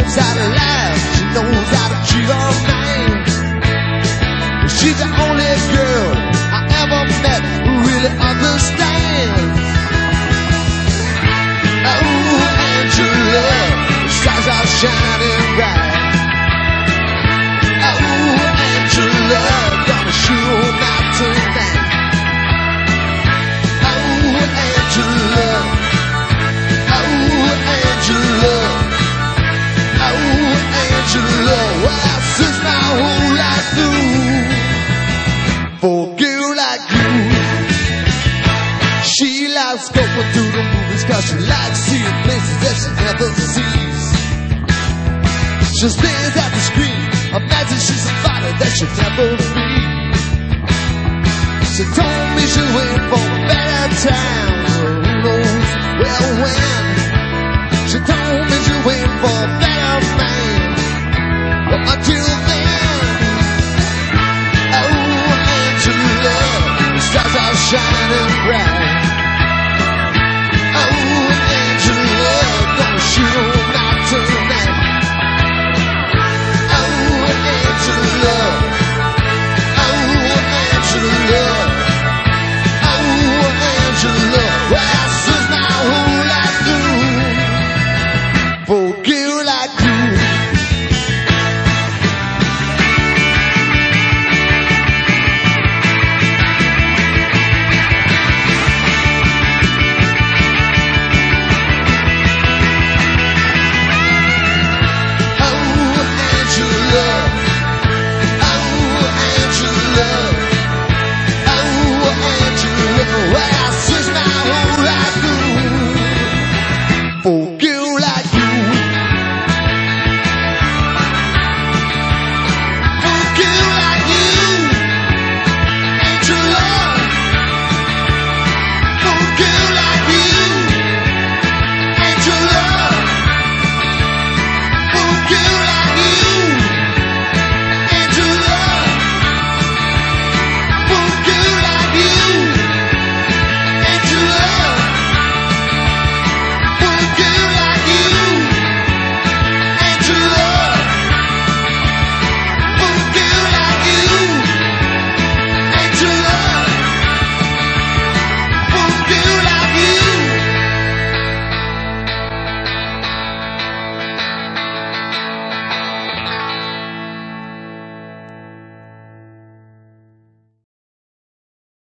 knows how to laugh, she knows how to treat her man. She's the only girl I ever met who really understands. Oh, Angela, the stars are shining bright. Oh, Angela, gonna show out tonight. Oh, Angela, oh, Angela, oh, Angela, well, I searched my whole life through for a girl like you. She likes going through the movies 'cause she likes seeing places that she never sees. She stares at the screen, imagine she's a fighter that she'll never be. She told me she's waiting for a better time, who knows well when. She told me she's waiting for a better man, but until then, oh Angela, the stars are shining bright.